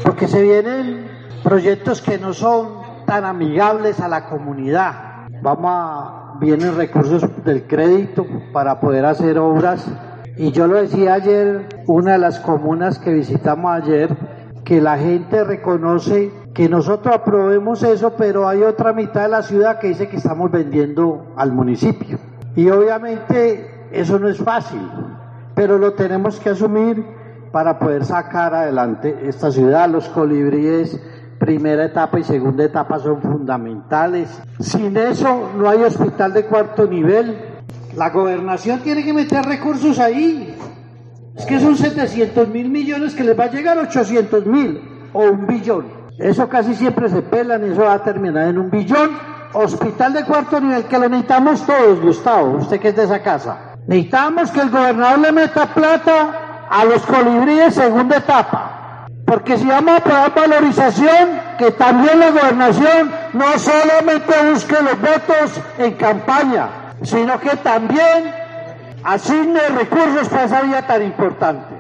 porque se vienen proyectos que no son tan amigables a la comunidad. Vienen recursos del crédito para poder hacer obras, y yo lo decía ayer, una de las comunas que visitamos ayer, que la gente reconoce que nosotros aprobemos eso, pero hay otra mitad de la ciudad que dice que estamos vendiendo al municipio. Y obviamente eso no es fácil, pero lo tenemos que asumir para poder sacar adelante esta ciudad. Los colibríes, primera etapa y segunda etapa, son fundamentales. Sin eso no hay hospital de cuarto nivel. La gobernación tiene que meter recursos ahí. Es que son 700.000 millones que les va a llegar 800.000 o 1 billón. Eso casi siempre se pelan y eso va a terminar en 1 billón. Hospital de cuarto nivel, que lo necesitamos todos, Gustavo, usted que es de esa casa. Necesitamos que el gobernador le meta plata a los colibríes segunda etapa. Porque si vamos a aprobar valorización, que también la gobernación no solamente busque los votos en campaña, sino que también asigne recursos para esa vía tan importante.